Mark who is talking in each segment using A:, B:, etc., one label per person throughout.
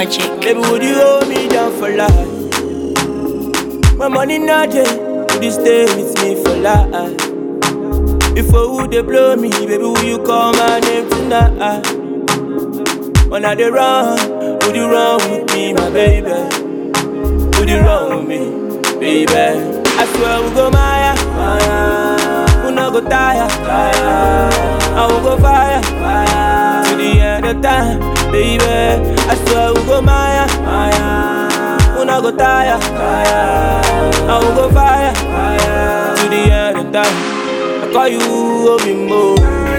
A: Magic.
B: Baby, would you hold me down for life? My money not there, would you stay with me for life? Before who they blow me, baby, will you call my name tonight? When I dey run, would you run with me, my baby? Would you run with me, baby? I swear we go Maya, we no go tire, I will go fire, to the end of time, baby. I swear we go Maya, we no go tire, I will go fire, to the end of time. I call you Obi Mo,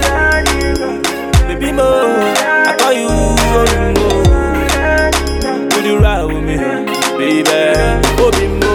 B: baby Mo. I call you Obi Mo. Would you ride with me, baby? Obi Mo.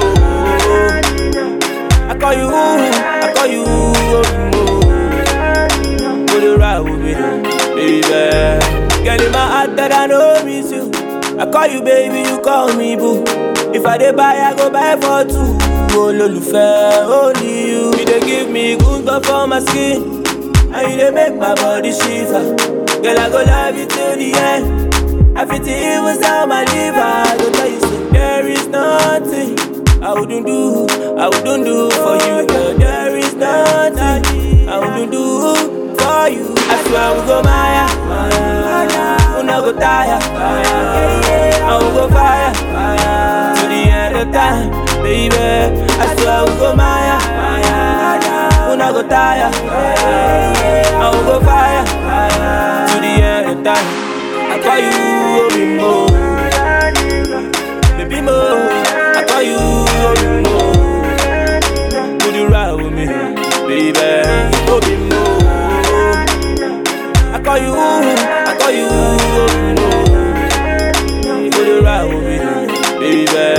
B: I call you Obi Mo. Would you ride with me, baby? Girl, in my heart that I know miss you. I call you baby, you call me boo. If I dey buy, I go buy for two. Oh, Lolufe, only you. You dey give me goosebumps for my skin, and you dey make my body shiver. Girl, I go love you till the end. I feel it even down my liver. I go tell you, so there is nothing I wouldn't do for you, girl. There is nothing I wouldn't do for you. I swear we go Maya, we no go tire, I will go fire, to the end of time, baby. I swear we go Maya, we no go tire, I will go fire, to the end of time. I call you Obi Mo, baby Mo. I call you Obi Mo. Would you ride with me, baby? Obi Mo. I call you Obi Mo. Would you ride with me, baby?